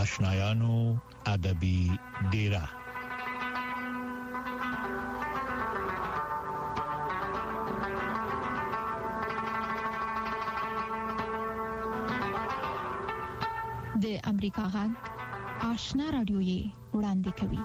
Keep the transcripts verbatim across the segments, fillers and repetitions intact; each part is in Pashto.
آشنایانو ادبی ډیره. د امریکا غږ آشنا رادیو یې وړاندې کوي.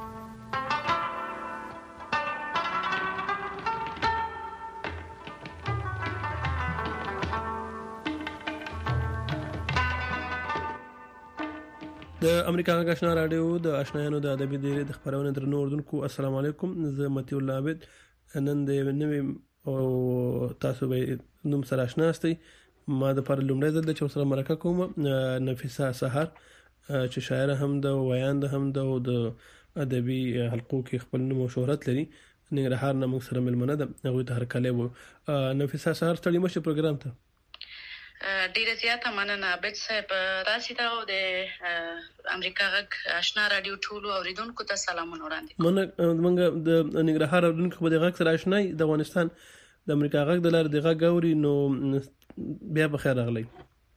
د امریکا غږ آشنا رادیو د آشنایانو د ادبي ډیره د خبرونه درنو اردوونکو السلام علیکم. زه متي الله عابد نن د نوې او تاسو به نوم سره آشنا استئ. ما د پر لومړی ځل د چوسره مرکه کوم نفیسه سحر چې شاعره هم ده او ویاند هم ده او د ادبي حلقو کې خپل نوم او شهرت لري. ننګرهار نه موږ سره ملمنه ده هغه ته هر کله وو. نفیسه سحر ستړي مشه پروګرام ته ډیره زیاته مننه عبد صاحب. راشي دا د امریکا غږ آشنا رادیو ټولو اوریدونکو ته سلامونه وړاندې کوم. موږ د ننګرهار اوریدونکو په دغه سره آشنای د افغانستان د امریکا غږ د لار دغه غوري نو بیا به خیر اغلی.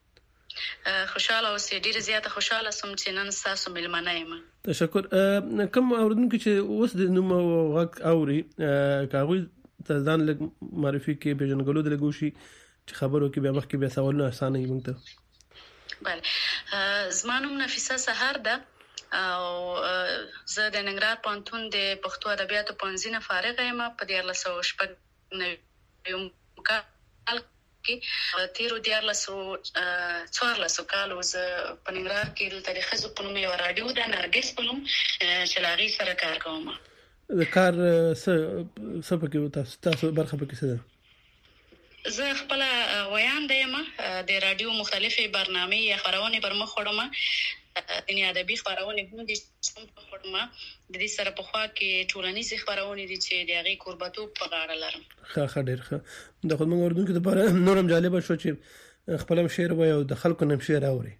خوشاله اوسې. ډیره زیاته خوشاله سم چې نن تاسو ملمنه یم. تشکر. کوم اوریدونکو چې اوس د نوم غږ اوري کاغوي ته ځان لګ معرفي کې بجنګلو د لګوشي چې خبرو کې بیا مخکې بیا سوالونه اسانه یې مونږ ته. بله زمانوم نفیسه سحر ده او زه د ننګرهار پوهنتون د پښتو ادبیاتو پوهنځي نه فارغه یم. په دیارلس سوه شپږ نوي کال کې تیرو دیارلسو څوارلسو کالو زه په ننګرهار کې د ښځو په نوم یوه راډیو ده نرګس په نوم چې له هغې سره کار کوم. د کار څه څه پکې تاسو برخه پکې څه ده؟ زه خپل ویاند یم. د رادیو مختلفې برنامې یا خبرونه پر مخ وړم. د ادبي خبرونه هم دي چې په وړم. د دې سره په خوا کې ټولنیز خبرونه دي چې د هغې قربتوب په غاړه لرم. ښه ښه ډېر ښه. د خو موږ اردو کې د لپاره نورم جالبه شو چې خپل شعر وایي او د خلکو نم شعر اوري.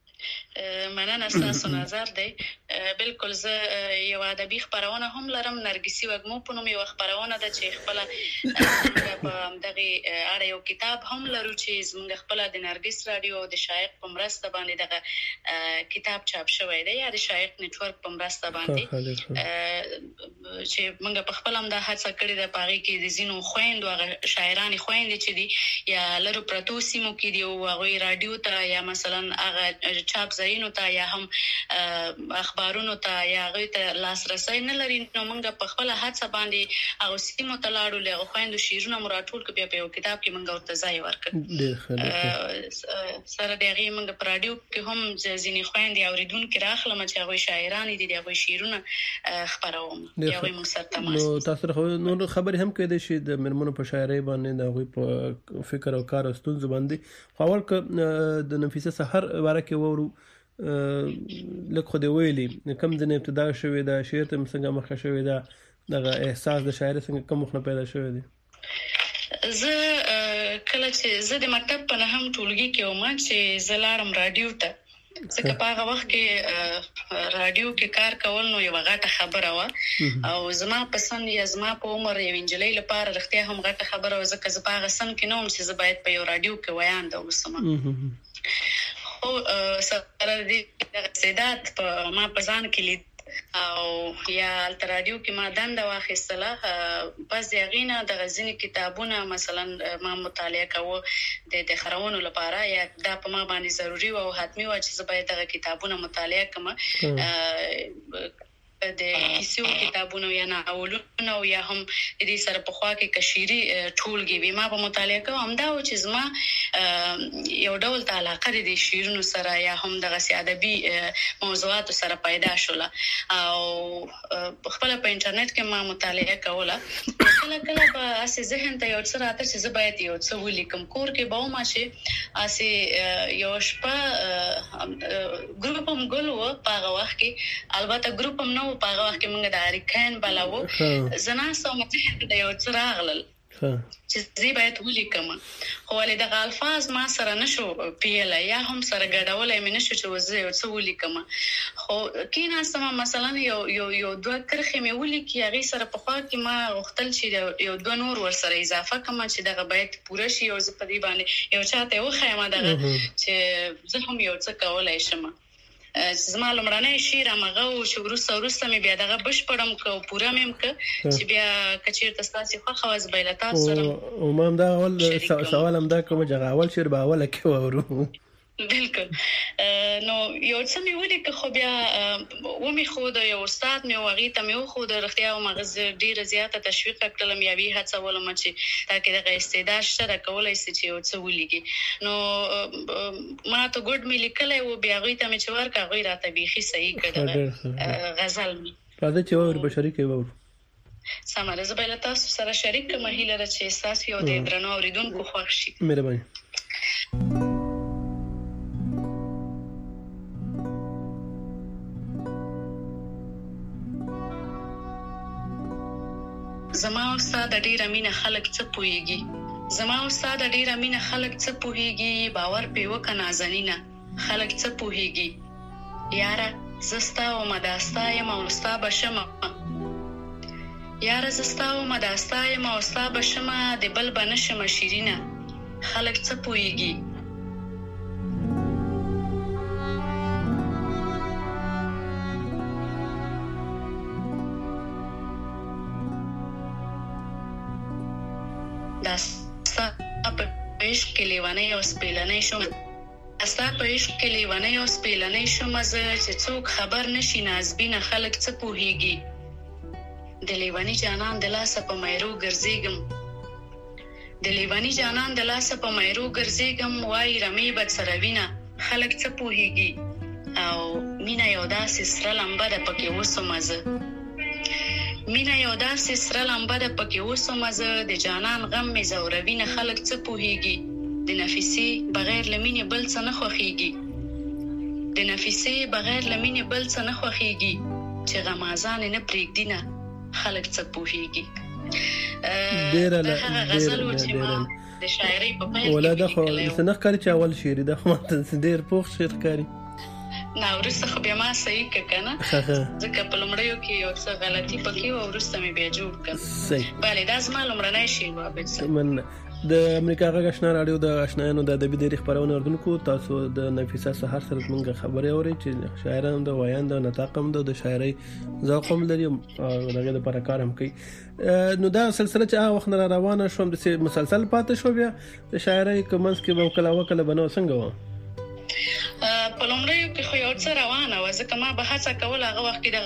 مننه ستاسو نظر دی. بالکل زه یو ادبي خبرونه هم لرم. نرګسي وږمو په نوم یو خبرونه ده چې خپل په دغه اړه یو کتاب هم لرو چې زموږ خپل د نرګس رادیو د شایق په مرسته باندې دغه کتاب چاپ شوی دی یا د شایق نتورک په مرسته باندې چې موږ په خپل هم د هڅه کړې ده. په هغې کې د ځینو خویندو هغه شاعرانې خویندې چې دي یا لرو پرتو سیمو کې دي او هغوی رادیو ته یا مثلا هغه چاپ ځایونو ته یا هم اخبارونو ته یا هغوی ته لاسرسی نه لري نو موږ په خپله هڅه باندې هغو سیمو ته لاړو. له هغو خویندو شعرونه مو راټول کړو بیا په یو کتاب کې موږ ورته ځای ورکړ. سره د هغې موږ په راډیو کې هم ځینې خویندې اورېدونکي راخلم چې هغوی شاعرانې دي د هغوی شعرونه خپروم. د هغوی موږ سره تماس. نو تاسو سره نور خبرې هم کېدای شي د مېرمنو په شاعرۍ باندې د هغوی په فکر او کار او ستونزو باندې. خو اول که د نفیسه سحر باره کې وورو لکه خو دې ویلي کوم ځای نه ابتدا شوې ده شعر ته څنګه مخکې شوې ده دغه احساس د شاعرۍ څنګه کوم وخت نه پیدا شوی دی؟ زه کله چې زه د مکتب په نهم ټولګي کې وم چې زه لاړم راډیو ته ځکه په هغه وخت کې راډیو کې کار کول نو یوه غټه خبره وه او زما په سن یا زما په عمر یوې نجلۍ لپاره رښتیا هم غټه خبره وه ځکه زه په هغه سن کې نه وم چې زه باید په یو راډیو کې ویانده اوسم. خو سره دې استعداد په ما په ځان کې لید او یا الته راډیو کې ما دنده واخیستله. پس د هغې نه دغه ځینې کتابونه مثلا ما مطالعه کوه د د خپرونو لپاره یا دا په ما باندې ضروري وه او حتمي وه چې زه باید دغه کتابونه مطالعه کړم. د کیسو کتابونه یا ناولونه او یا هم د دې سره په خوا کې کشيري ټولګي وي ما په مطالعه کوم. همدا و چې زما یو ډول ته علاقه د شعرونو سره یا هم دغه ادبي موضوعاتو سره پیدا شوله او خپل په انټرنیټ کې ما مطالعه کوله. کله کله په اسې ذهن ته یو څه راته چې زه باید یو څه ولیکم. کور کې به وم چې اسې یو شپه ګروپ هم ګل و په هغه وخت کې. البته ګروپ هم نه په هغه وخت کې موږ د اریکان بلاوو زه ناسته وم ذهن ته یو څه راغلل چې زه باید ولیکم خو ولې دغه الفاظ ما سره نشو پیلی یا هم سره ګډولی مې نشو چې زه یو څه ولیکم. خو کېناستم مثلا یو یو یو دوه کرښې مې ولیکي هغې سره پخوا کې ما غوښتل چې یو دوه نور ورسره اضافه کړم چې دغه باید پوره شي او زه په دې باندې یو چاته وښیم دغه چې زه هم یو څه کولی شم. زما لمړنۍ شعر هغه او چې ورسته ورسته مې بیا دغه بشپړم کو پوره مې ک چې بیا کچیر تاسو خو خواز بیل تاسو سره او ما هم دا اول سوال هم دا کوم چې اول شعر به اوله کې وورو بالکل نو یو څه مې ولې که خو بیا و مې خو د یو استاد مې وغی ته مې خو د رښتیا او مغز ډیره زیاته تشویق کړم یا وی هڅه ولم چې تاکي دغه استعداد شته کولای شي چې یو څه ولېږي نو ما ته ګډ مې لیکلای و بیا غوي ته مې چې ورکا غوي راته بيخي صحیح کړه غزل می راځي چې ور بشری کې وور سماره زبېل تاسو سره شریک کوم هیله را چې تاسو یو د درنو اوریدونکو خوښ شي مهرباني زما استاد ډیر امینه خلک څه پويږي زما استاد ډیر امینه خلک څه پويږي باور په وک نازنینه خلک څه پويږي یاره زستا او مداستا یم او استا بشم یاره زستا او مداستا یم او استا بشم د بل بنشم شیرینه خلک څه پويږي داستا په عشق کې لیوانې او سپېلنې شوم داستا په عشق کې لیوانې او سپېلنې شوم زه چې څوک خبر نشي نازبینه خلک څه پوهیږي د لیوانی جانان د لاسه په مېرو ګرځېږم د لیوانی جانان د لاسه په مېرو ګرځېږم وای رمې بد سروینه خلک څه پوهیږي او مینا یو داسې سره لمبه ده پکې وسوم زه مینا یو داسې سره لمبه ده پکې وسوم زه د جانان غم مې زوروینه خلک څه پوهیږي د نفسي بغیر لمینې بل څه نه خوخيږي د نفسي بغیر لمینې بل څه نه خوخيږي چې غمازان نه پرېږدي نه خلک څه پوهیږي ډېر له غزل ورته د شاعرۍ په پیل ولاده خو سنخ کاری چې اول شعر ده خو ډېر پوښ شعر کاری نه ورسته خو بیا ما صحیح ککنه ځکه په لمړیو کې یو څه غلطي پکې و ورسته مې بیا جوړ کړ صحیح bale دا زما لمړنۍ شعر و به څه من د امریکا غږ آشنا رادیو د آشنایانو د ادبي ډېر خبرونه اردونکو تاسو د نفیسه سحر سره موږ خبرې اوري چې شاعران د وایان د نطاقم د شاعرۍ ذوق هم لري او دغه لپاره کار هم کوي نو دا سلسله چې هغه وخت نه روانه شوم د مسلسل پاتې شو بیا د شاعرۍ کومس کې وکلا وکلا بنو څنګه و په لومړیو کې خو یو څه روانه و ځکه ما به هڅه کوله هغه وخت کې د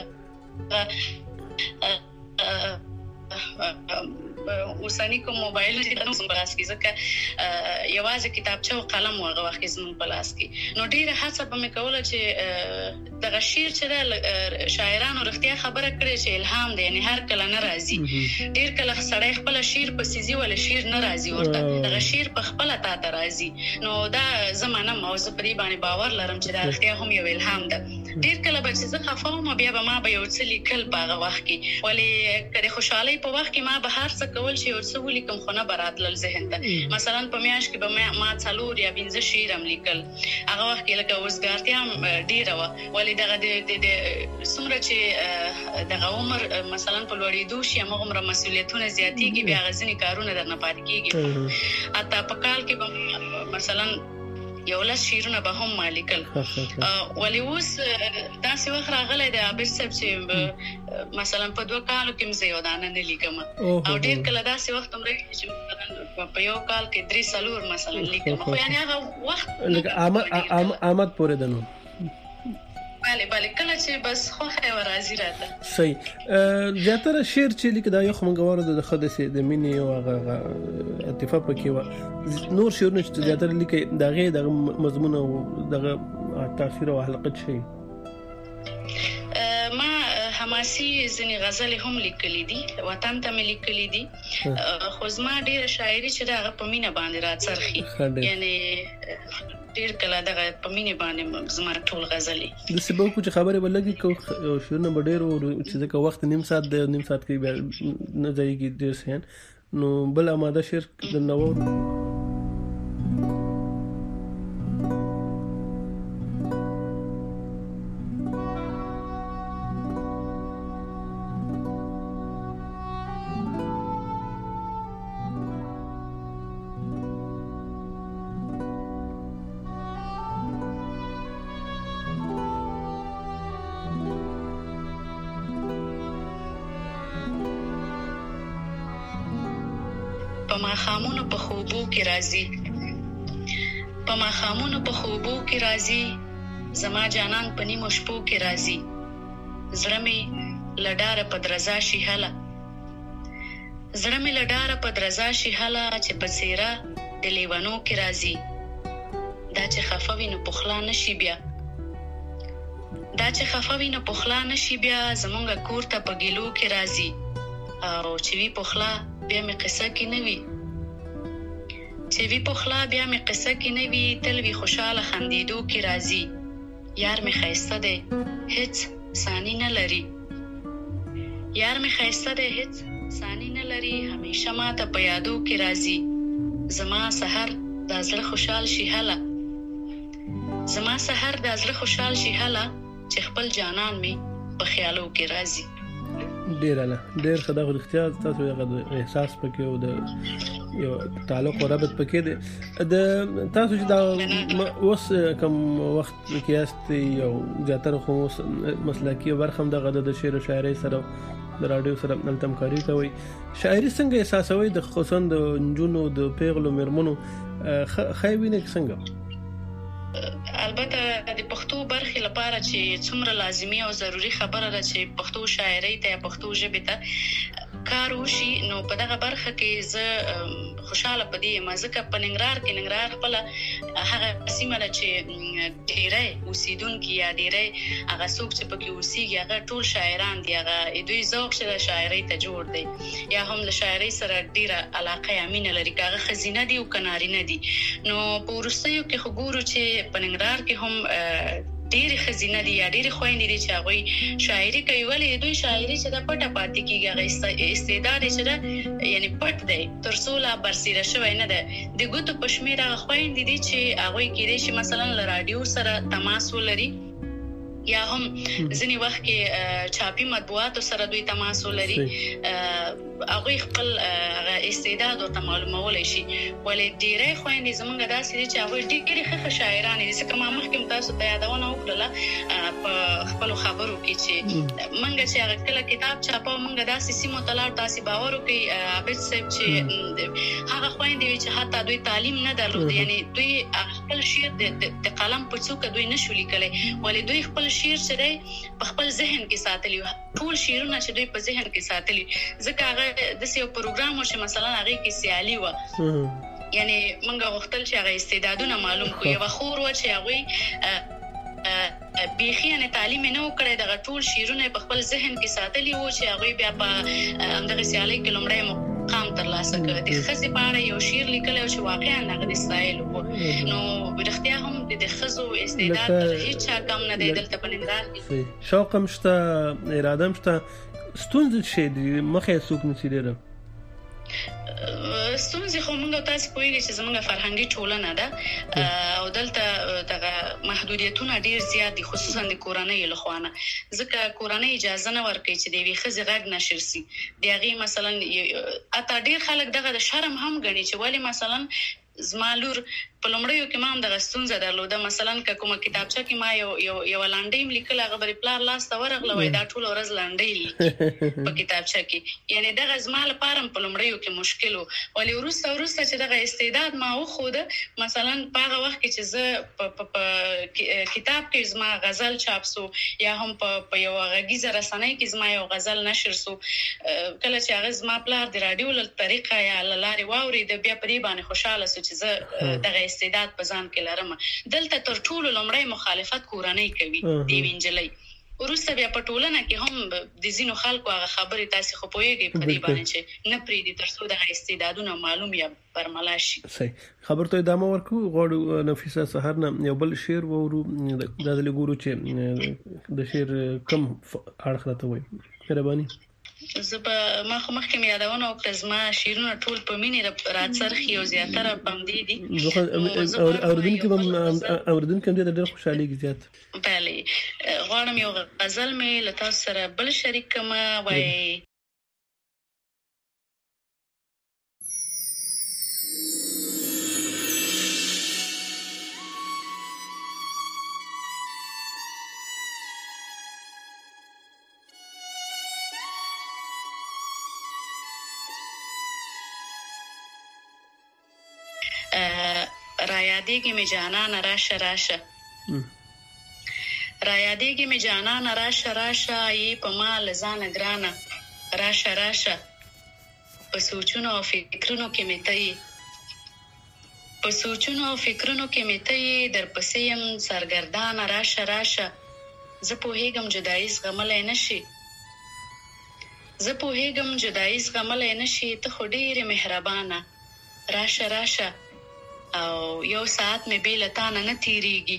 اوساني کوم موبایل چې د نو بلاس کې ځکه یوازې کتابچه او قلم هغه وخت کې زموږ بلاس کې نو ډیره هڅه به مې کوله چې د شعر چې د شاعرانو رښتیا خبره کړي چې الهام دی یعنی هر کله ناراضي ډیر کله سړی خپل شعر په سيزي ول شعر ناراضي ورته د شعر په خپل تا ناراضي نو دا زمانه موضوع پرې باندې باور لرم چې دا رښتیا هم یو الهام ده ډیر کله به چې زه خفاوم بیا به ما به یو څه لیکل په هغه وخت کې ولې کله خوشحالي په وخت کې ما به هر څه کول چې یو څه ولیکم خو نه براتل ذهن ته مثلا په میاش کې به ما څلور یا پنځه شعر هم لیکل هغه وخت کې لکه وسګارتیا ډیره و ولې دغه د څومره چې دغه عمر مثلا په لوړېدو شي هغه عمر مسؤلیتونه زیاتېږي بیا غزنی کارونه درنه پاتې کیږي اته په کال کې مثلا یو لاس شیرونه به هم مالکل ولی اوس داسې وخت راغلی د عابد صاحب چې مثلا په دوه کالو کې مزه یو دانه نه لیکم او ډیر کله داسې وخت هم راځي چې په یو کال کې درې سلور مثلا لیکم خو یعنی هغه وخت لکه آمد آمد پورې دنو bale bale کله چې بس خو خو راځي راته صحیح زیاتره شعر چې لیک دا یو خمنګوار د خدسه د مینې او اتفاق پکې و نور شعرونه چې زیاتره لیکي دغه د مضمون او دغه تاثیر او حلقه شي ما حماسي ځنی غزل هم لیکلې دي وطن ته مې لیکلې دي خو زما ډېر شاعري چې دا په مینه باندې راڅرخي یعنی ډیر کله دغه په مینه باندې زما ټول غزلې د سبب کو چې خبره ولګي کو شورنه ډېر او چې ځکه وخت نیم ساعت د نیم ساعت کې نه ځایږي ډېر سین نو بل اماده شعر د نو په ماښامونو په خوبو کې راځي په ماښامونو په خوبو کې راځي زما جانان په نیمو شپو کې راځي زړه مې لډاره په درزا شي هله زړه مې لډاره په درزا شي هله چې په څیره د لیوانو کې راځي دا چې خفه وي نو پخلا نشي بیا دا چې خفه وي نو پخلا نشي بیا زمونږ کور ته په ګیلو کې راځي او چې وی پخلا بیا مې قصه کې نه وي چې وی پخلا بیا مې قصه کې نه وي تل وی خوشاله خندېدو کې راځي یار مې ښایسته دی هیڅ ثاني نه لري یار مې ښایسته دی هیڅ ثاني نه لري همیشه ماته په یادو کې راځي زما سحر دا زړه خوشحال شي هله زما سحر دا زړه خوشحال شي هله چې خپل جانان مې په خیالو کې راځي ډیر نه ډیر خدای خو اختیار تاسو یو احساس پکې او د یو تعلق او رابط پکې دی د تاسو چې دا اوس کوم وخت کې است یو زیاتره خو مسلکی ورخم د غد د شعر او شاعري سره د رادیو سره نلتم کاری کوي شاعري څنګه احساسوي د خصوصا د نجونو د پیغلو مرمنو خایوینه څنګه البته د پښتو برخې لپاره چې څومره لازمي او ضروری خبره ده چې پښتو شاعري ته پښتو ژبه ته کار وشي نو په دغه برخه کې زه خوشاله پدې مزه په ننګرهار کې ننګرهار خپل هغه سیمه ده چې ډیره اوسیدونکو یا ډیره هغه څوک چې پکې اوسېږي هغه ټول شاعران دي هغه دوی ذوق چې شاعري ته جوړ دي یا هم له شاعري سره ډیره علاقه یا مینه لري هغه خزینه دي او کناري نه دي نو په ورستیو کې خو ګورو چې په ننګرهار کې هم ډېر خزینه دي یا ډېر خويندې دي چې هغه شاعري کوي ولې دوی شاعري چې د پټه پاتې کیږي هغه استعداد چې دا یعنی پټ دی تر څو لا برسیره شوی نه ده د ګوتو پښمیر هغه خويندې دي چې هغه کېږي چې مثلا ل رادیو سره تماس ولري یا هم ځینی وخت کې چاپی مطبوعات سره دوی تماس ولري هغه خپل استعداد او معلومول شي ولې ډیره خويندې زمونږ داسې دي چې هغه ډېر ښه شاعران دي چې کومه مخکې تاسو ته یادونه وکړه په خپل خبرو کې چې منګه چې هغه کله کتاب چاپو منګه داسې سیمو تلار تاسو باور وکي عابد صاحب چې هغه خويندې چې حتی دوی تعلیم نه درلود یعنی دوی خپل شعر د قلم په څوکه دوی نشو لیکلای ولې دوی خپل شعر سره په خپل ذهن کې ساتلی ټول شعرونه چې دوی په ذهن کې ساتلی ځکه هغه د یو پروګرام چې مثلا هغه کې سیالي و یعنی موږ غوښتل چې هغه استعدادونه معلوم کړو یو خور و چې هغه بيخيانه تعلیم نه وکړي دغه ټول شعرونه په خپل ذهن کې ساتلی وو چې هغه بیا په همدغه سیالي کې لومړی مقام ترلاسه کړ د خزي باندې یو شعر لیکل او چې واقعا هغه د استایل وو نو ورختیا هم د خزو استعداد هیڅ کم نه دی دلته په ننګرهار کې شوق مشته اراده مشته ستونزې شي د مخه سوق نشیدره ستونزې خو موږ تاسو کوی چې زموږ فرهنګي ټولنه ده او دلته دغه محدودیتونه ډیر زیات دي خصوصا د کورنۍ له خوانه ځکه کورنۍ اجازه نه ورکوي چې د وی خزي غږ نشر سي دغه مثلا اته ډیر خلک دغه د شرم هم غني چې ولی مثلا زمالور په لومړیو کې ما هم د غستونزه درلوده مثلا کومه کتابچه کې ما یو یو یو لاندې لیکل هغه بری پلار لاس ته ورغله وای دا ټول ورځ لاندې په کتابچه کې یعنی د غزمال پارم په لومړیو کې مشکل ولې ورسته ورسته چې دغه استعداد ما وخوده مثلا په هغه وخت کې چې زه په کتاب کې زما غزل چاپسو یا هم په یو غږیزه رسنۍ کې زما یو غزل نشر سو کله چې هغه زما پلار د رادیو له طریقه یا لارې واوري د بیا په دې باندې خوشاله سو چې زه دغه استعداد په ځان کې لرم دلته تر ټولو لومړی مخالفت کورنۍ کوي دی وینجلې ورسته بیا په ټولنه کې هم د زینو خلکو هغه خبرې تاسو خو پوهیږئ په دې باندې چې نه پریدي تر څو د استعدادونو معلوم یا برملا شي صحیح خبر ته ادامه ورکو غواړو نفیسه سحر نه یو بل شعر وورو د دلګورو چې د شعر کم اړخ راته وای مهرباني زبا ما خو مخکې مې یادونه وکړه زما شیرونه ټول په مینې راڅرخي او زیاتره پمدې دي اوردونکو هم اوردونکو هم ډېر خوشالي زیات بله غواړم یو غزل مې له تاسو سره بل شریک کما وای یادېږي مې جانان راشه راشه را یادېږي مې جانان راشه راشه یې په ما لزان ګرانه راشه راشه په سوچونو او فکرونو کې مې ته په سوچونو او فکرونو کې مې ته در پسې يم سرګردانه راشه راشه زه پوهېږم جدایي زغملی نشي زه پوهېږم جدایي زغملی نشي ته خو ډېرې مهربانه راشه راشه او یو ساعت مې بې له تا نه نه تېرېږي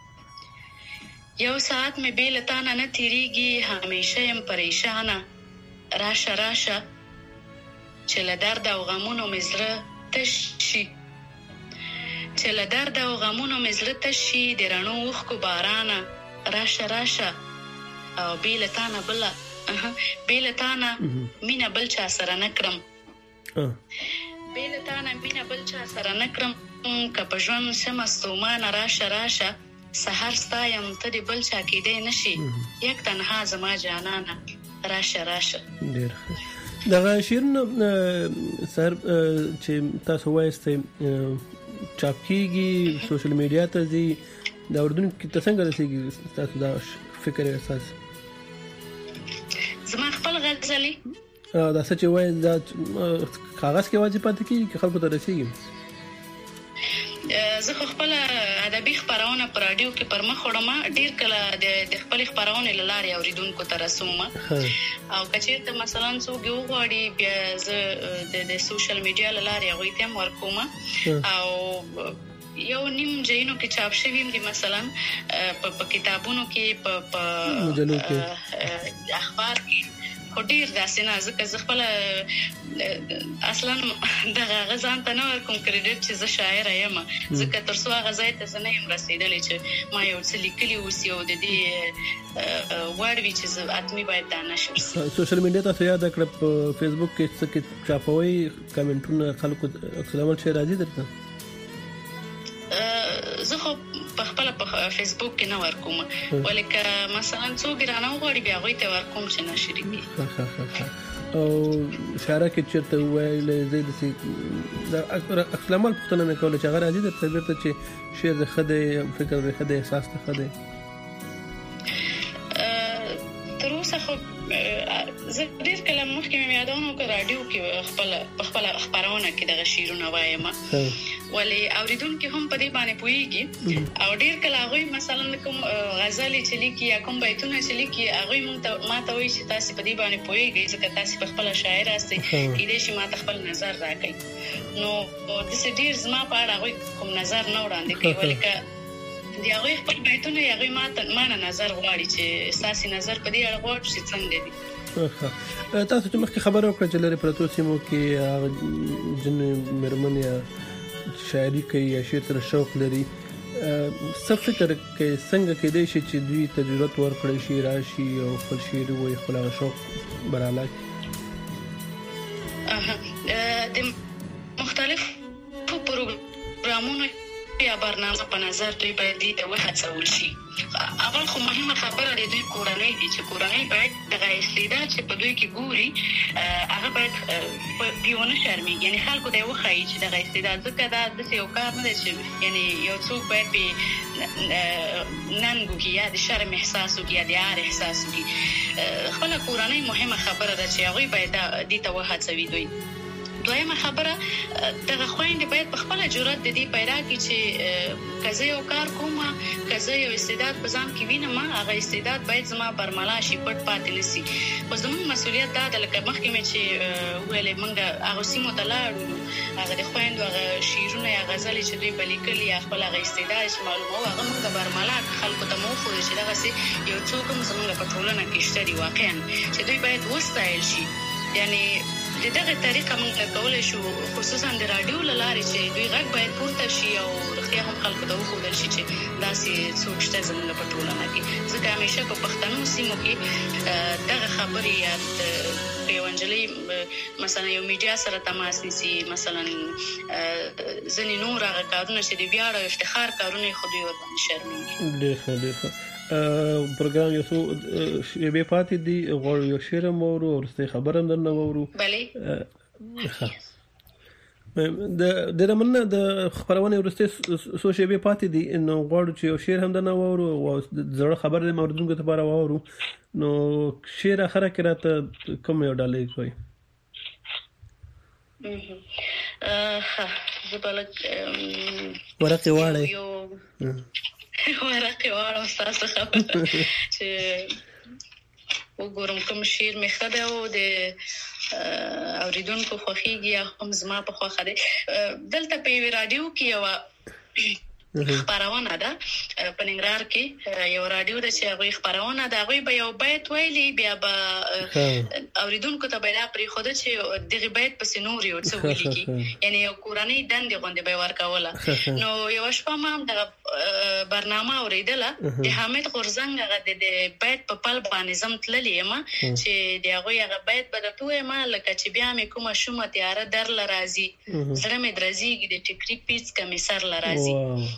یو ساعت مې بې له تا نه نه تېرېږي همیشه یم پریشانه راشه راشه چې له درد او غمونو مې زړه تش شي چې له درد او غمونو مې زړه تش شي د رڼو اوښکو بارانه راشه راشه او بې له تا نه بله بې له تا نه مینه بل چا سره نه کړم بې له تا نه مینه بل چا سره نه کړم که په ژوند شمه ستومانه راشه راشه سحر ستا یم ته د بل چا کېدی نشي یک تنها زما جانانه راشه راشه. ډېر ښه. دغه شعرونه سر چې تاسو وایستئ چاپ کېږي سوشل میډیا ته ځي د اردن کې ته څنګه رسېږي تاسو دا فکر احساس؟ زما خپل غزلي دا څه چې وایي دا کاغذ کې واجب پاتې کېږي که خلکو ته رسېږي؟ زه خو خپل ادبي خپرونه پر رادیو کې پر مخ وړم ډیر کله د خپل خپرونه لارې اوریدونکو ته رسوم او کچېرته مثلا څوک یو غواړي بیا زه د سوشل میډیا لارې هغوی ته هم ورکوم او یو نیم جینو کې چاپ شوی دي مثلا په کتابونو کې په مجلو کې اخبار کې خو ډیر داسې نه ځکه زه خپل اصلا دغه غزان ته نه ورکوم کریډټ چې زه شاعره یم ځکه تر څو هغه ځای ته زه نه یم رسېدلی چې ما یو څه لیکلي اوسي او د دې وړ وي چې زه حتمي باید دا نشر شي. سوشل میډیا تاسو یاد کړه په فیسبوک کې څه کې چاپوي کمنټونه خلکو عکس العمل شي راځي درته؟ زه خو په خپل په فیسبوک کې نه ورکوم ولیکه مثلا څوک رانه وغواړي بیا هغوی ته ورکوم چې نشر کړي. او شاعره کې چېرته وویل زه داسې د عکس العمل پوښتنه مې کوله چې هغه راځي درته بېرته چې شعر د ښه دی فکر د ښه دی احساس د ښه دی؟ تر اوسه خو زه ډېر کله مخکې مې یادونه وکړه رادیو کې خپل په خپله خپرونه کې دغه شعرونه وایم ولې اورېدونکي هم په دې باندې پوهېږي او ډېر کله هغوی مثلا کوم غزلې چې لیکي یا کوم بیتونه چې لیکي هغوی موږ ما ته وایي چې تاسې په دې باندې پوهېږئ ځکه تاسې په خپله شاعر یاستئ کیدای شي ما ته خپل نظر راکړئ نو داسې ډېر زما په اړه هغوی کوم نظر نه وړاندې کوي ولې د هغوی خپل بیتونه یې هغوی ما نه نظر غواړي چې ستاسې نظر په دې اړه غواړو چې څنګه دي. تاسو چې مخکې خبره وکړه چې لرې پرتو سیمو کې هغه جنې مېرمن یا شاعري کوي یا شعر سره شوق لري څه فکر کوي څنګه کېدای شي چې دوی ته ضرورت ورکړی شي راشي او خپل شعر ووایي خپل هغه شوق براله کړي؟ د مختلفو پروګرامونو یا برنامه په نظر دوی باید دې ته وهڅول شي. اول خو مهمه خبره د دوی کورنۍ دي چې کورنۍ باید دغه استعداد چې په دوی کې ګوري هغه باید پرې ونه شرمېږي یعنې خلکو ته یې وښایي چې دغه استعداد ځکه دا داسې یو کار نه دی چې یعنې یو څوک باید پرې ننګ وکړي یا د شرم احساس وکړي یا د عار احساس وکړي. خپله کورنۍ مهمه خبره ده چې هغوی باید دې ته وهڅوي دوی. دویمه خبره دغه خویندې باید په خپله جرأت د دې پیدا کړي چې که زه یو کار کوم که زه یو استعداد په ځان کې وینم هغه استعداد باید زما برملا شي پټ پاتې نه سي. خو زموږ مسؤلیت دا ده لکه مخکې مې چې ویلې موږ هغو سیمو ته لاړو هغه د خویندو هغه شعرونه یا غزلې چې دوی به لیکلي یا خپل هغه استعداد چې معلوموو هغه موږ برملا خلکو ته مو وښودو چې دغسې یو څوک هم زموږ په ټولنه کې شته دي واقعا چې دوی باید وستایل شي. یعنې د دغه طریقه موږ کولی شو خصوصا د راډیو له لارې چې دوی غږ باید پورته شي او رښتیا هم خلکو ته وښودل شي چې داسې څوک شته زموږ په ټولنه کې ځکه همیشه په پښتنو سیمو کې دغه خبرې یا په یو نجلۍ مثلا یو میډیا سره تماس نیسي مثلا ځینې نور هغه کارونه چې د ویاړ او افتخار کارونه یې خو دوی ورباندې شرمېږي. ډېر ښه ډېر ښه. پروګرام یو څو شیبې پاتې دي غواړو یو شعر هم واورو او وروستۍ خبره هم درنه واورو. بلې د د رمنه د خبرونه ورسته سوشي به پاتې دي انه غواړو چې یو شعر هم د نو ورو او زړه خبر د موردونکو ته بار وورو نو شعر اخره کړه کوم یو ډالې کوي اه زبالک ورقه واړه ورقه واړه تاسو خبره چې وګورم کوم شعر مې خده او د اوریدونکو خوخيږي هم زما په خوخه ده دلته په رادیو کې یو خبرونه ده په ننګرهار کې یو رادیو ده چې هغه خبرونه ده هغه به یو بیت ویلي بیا به اوریدونکو ته به پرې خوده چې دغه بیت په سينوري او څه ولیکي یعنی یو قرآني دندې غونډه به ورکوله نو یو شپه ما د برنامه اوریدله د حامد غورزنګ هغه د بیت په پل باندې زم تللې ما چې دغه هغه بیت به د توې ما لکه چې بیا مې کومه شومه تیار در لرازي زړه مې درځيږي د ټیکري پیڅ کمی سر لرازي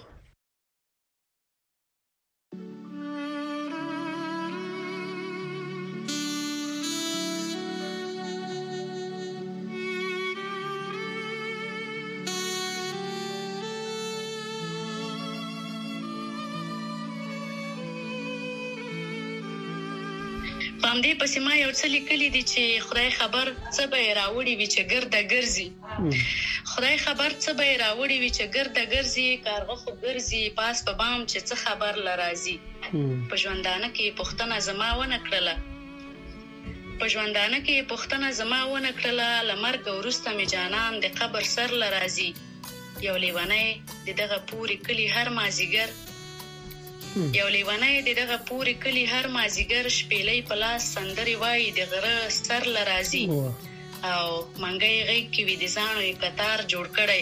باندې پسې ما یو څه لیکلي دي چې خدای خبر څه به راوړي وي چې ګرده ګرځي خدای خبر څه به راوړي وي چې ګرده ګرځي کارغه خو ګرځي پاس په بام چې څه خبر لرازي په ژوندانه کې پښتنه زما ونه کړله په ژوندانه کې پښتنه زما ونه کړله لمرګ ورسته می جانان د قبر سر لرازي یو لیوانه د دغه پوری کلی هر مازیګر یو لیوانه د دغه پوری کلی هر مازیګر شپېلې پلاس سندري وای د غره سر لرازي او منګي غي کې وې د ځانو یې قطار جوړ کړي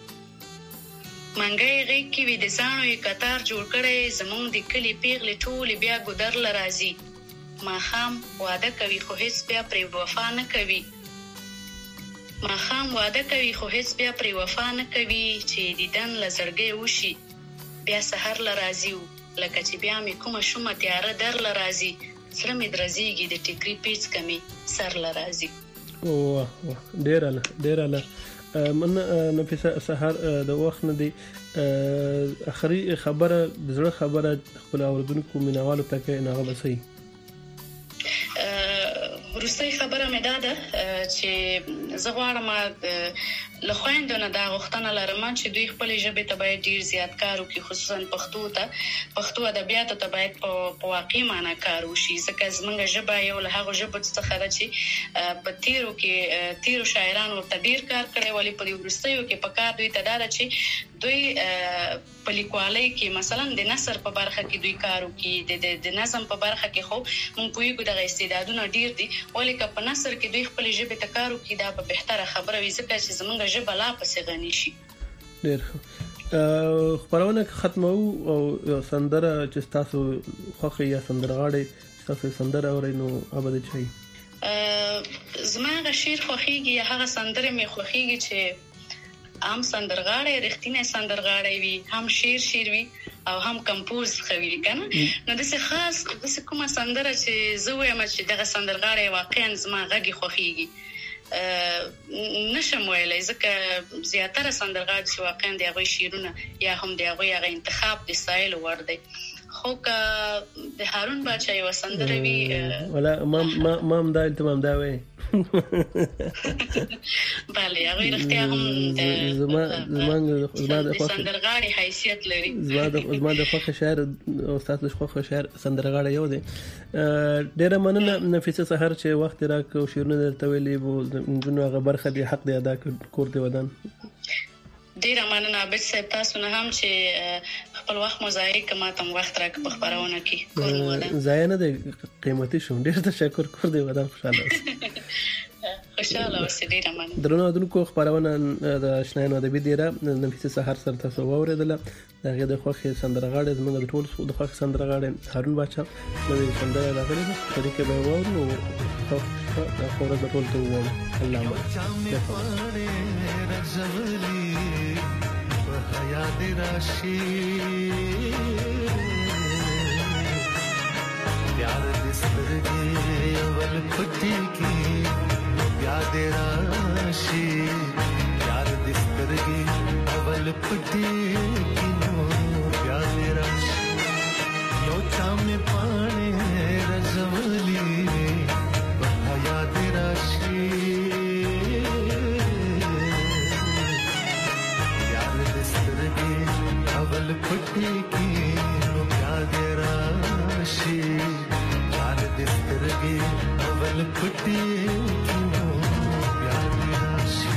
منګي غي کې وې د ځانو یې قطار جوړ کړي زمونږ د کلی پیغلې ټول بیا ګدر لرازي ما خام واده کوي خو هیڅ بیا پرې وفا نه کوي ما خام واده کوي خو هیڅ بیا پرې وفا نه کوي چې دیدن لزړګي وشي بیا سحر لرازي لکه چې بیا مې کومه شومه تیاره در لرازي سره مې درځيږي د ټیکري پیڅ کمی سر لرازي او ډیر له ډیر له من نفسه سحر د وخت نه دی اخري خبره د زړه خبره خپل اوردونکو مینوالو ته کې نه غوسي ورسته خبره مې ده چې زه غواړم له خويندونو دا غوښتنه لرم چې دوی خپل ژبه ته باید ډیر زیات کار وکړي خصوصا پښتو ته پښتو ادبیات ته باید په واقعي معنی کار وشي ځکه زمونږ ژبه یو له هغه ژبه څخه ده چې په تیرو کې تیرو شاعرانو ته ډیر کار کړی ولی په ورستیو کې په کار دوی ته دا چې دوی په لیکوالۍ کې مثلا د نثر په برخه کې دوی کار وکړي د نظم په برخه کې خو مونږ پوهیږو د استعدادونه ډیر دي ولی که په نثر کې دوی خپل ژبه ته کار وکړي دا به بهتره خبره وي ځکه چې زمونږ ژبه لا پسې غني شي ډېر خبرونه ختمو او سندره چې تاسو خوخه یا سندرغاړي تاسو سندره اورئ نو ابد چي زما غشیر خوخيږي هغه سندره می خوخيږي چې عام سندرغاړي رښتینه سندرغاړي وي هم شیر شیر وي او هم کمپوز خوي کنه نو د څه خاص د څه کومه سندره چې زه وایم چې دغه سندرغاړي واقعا زما غږی خوخيږي نشم ویلای ځکه زیاتره سندرغاړي چې واقعا د هغه شیرونه یا هم د هغه انتخاب د سایل ور دی خو که د هارون بچا یو سندره وی ولا ما ما ما دا التمام دا وای bale هغه رښتیا هم د زما زما زما د سندرغاړي حیثیت لري زما د زما د خوخه شعر او تاسو خوخه شعر سندرغاړي یو دی ډیره مننه نفیسه سحر چې وخت راک او شیرونه درته ویلي وو جنو هغه برخه دی حق دی ادا کور دی ودان ډیره مننه عبد صاحب تاسو نه هم چې خپل وخت مزایي کما تم وخت راک په خبرونه کې کور مو ده زای نه دی قیمتي شوم ډیر تشکر کور دی ودان خوشاله خوشاله اوسئ ډیره مننه درنو دونکو خبرونه د آشنایانو ادبي دیره نفیسه سحر سره تاسو واوریدله دغه د خوخه سندرغاړي زموږ د ټول د خوخه سندرغاړي هارون بچا نوې سندره راغلي ده چې کې به وورو او خبره د ټول ته وو الله یاد راشي پیار دسترګي اول پټي کی یاد راشي پیار دسترګي سترګې اول پټې کینو بیا دې راشي یو چا مې پاڼې رژولي بیا دې راشي یار دې سترګې اول پټې کینو بیا دې راشي یار دې سترګې اول پټې کینو بیا دې راشي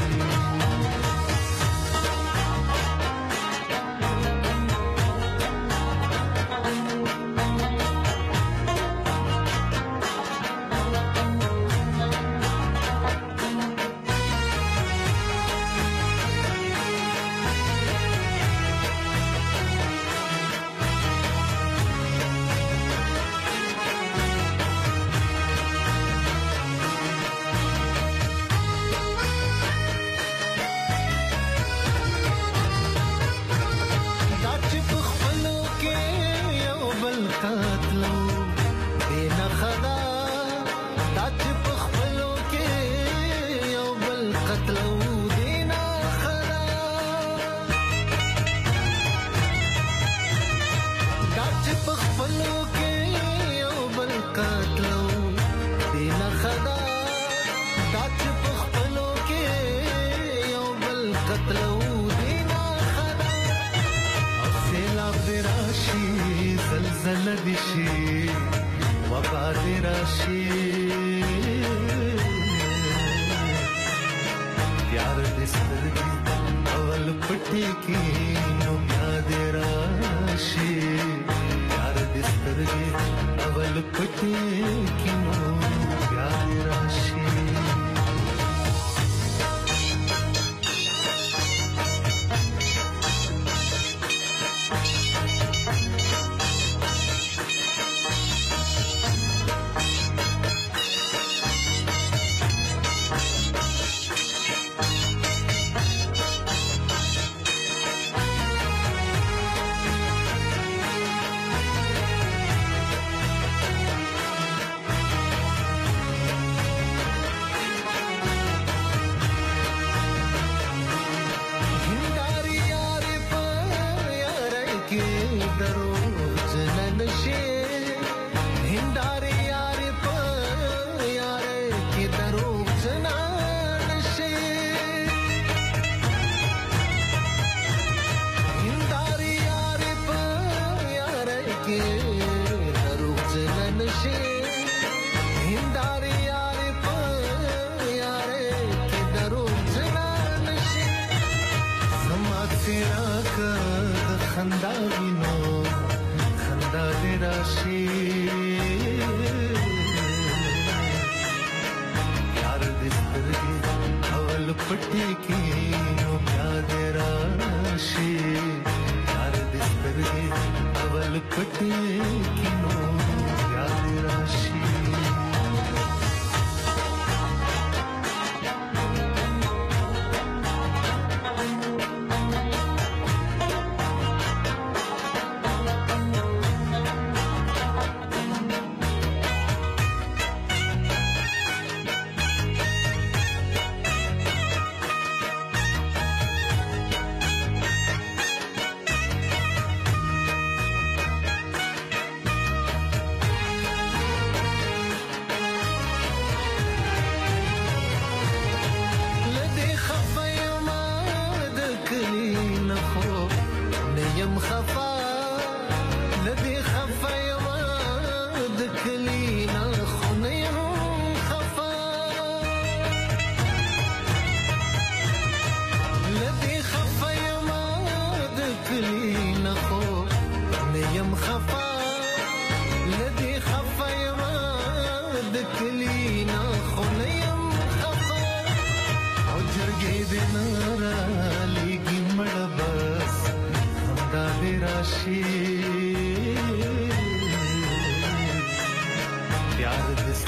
पट्टी की नो प्यादे राशि यार दिस पर अवल पट्टी की